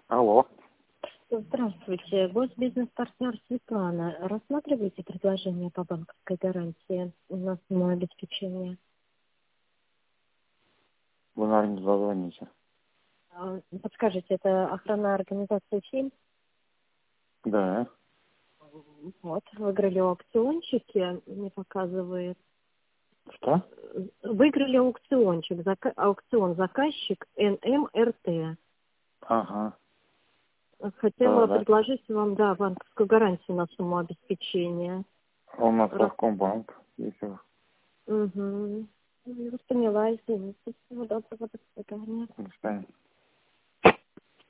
Алло. Здравствуйте, госбизнес-партнер Светлана. Рассматриваете предложение по банковской гарантии на самое обеспечение? Вы, наверное, зазвоните. Подскажите, это охранная организация ФИМ? Да. Вот, выиграли аукциончики, мне показывает. Что? Выиграли аукциончик, аукцион заказчик НМРТ. Ага. Хотела Да. предложить вам, да, банковскую гарантию на сумму обеспечения. А у нас Совкомбанк. Если... Угу. Я вас поняла, извините. Всего доброго, до свидания. До свидания.